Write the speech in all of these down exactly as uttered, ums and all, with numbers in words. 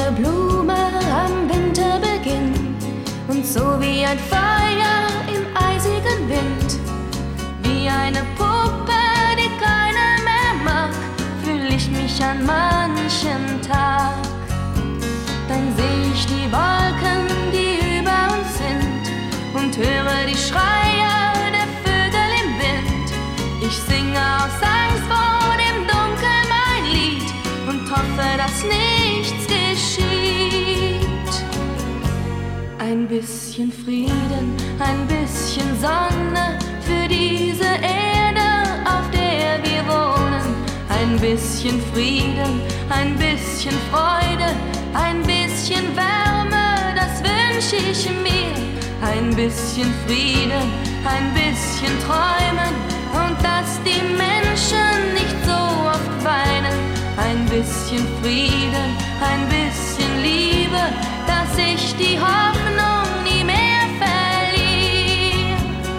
eine Blume am Winterbeginn und so wie ein Feuer im eisigen Wind, wie eine Puppe, die keiner mehr mag, fühl ich mich an manchen Tag. Dann seh ich die Wolken, die über uns sind und höre die Schreie der Vögel im Wind. Ich singe aus Angst vor dem Dunkel mein Lied und hoffe, dass nichts geschieht. Ein bisschen Frieden, ein bisschen Sonne für diese Erde, auf der wir wohnen. Ein bisschen Frieden, ein bisschen Freude, ein bisschen Wärme, das wünsch ich mir. Ein bisschen Frieden, ein bisschen Träumen und dass die Menschen nicht so oft weinen. Ein bisschen Frieden, ein bisschen Liebe, dass ich die Hoffnung nie mehr verliere.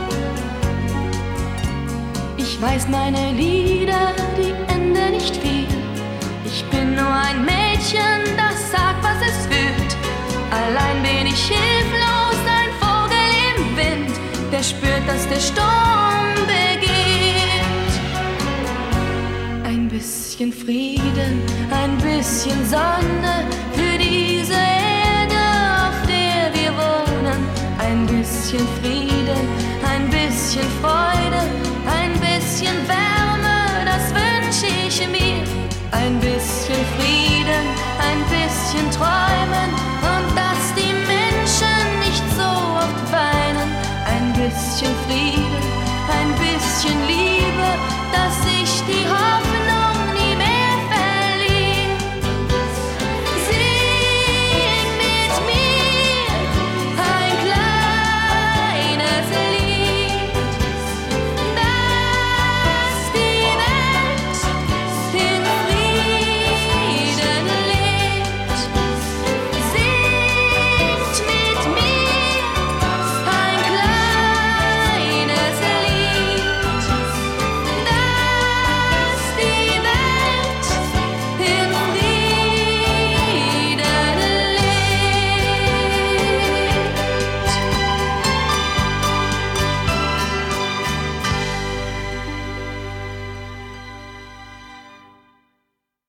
Ich weiß, meine Lieder, die enden nicht viel. Ich bin nur ein Mädchen, das sagt, was es fühlt. Allein bin ich hilflos, ein Vogel im Wind, der spürt, dass der Sturm beginnt. Ein bisschen Frieden, ein bisschen Sonne für diese Erde, auf der wir wohnen. Ein bisschen Frieden, ein bisschen Freude, ein bisschen Wärme, das wünsch ich mir. Ein bisschen Frieden, ein bisschen Träume.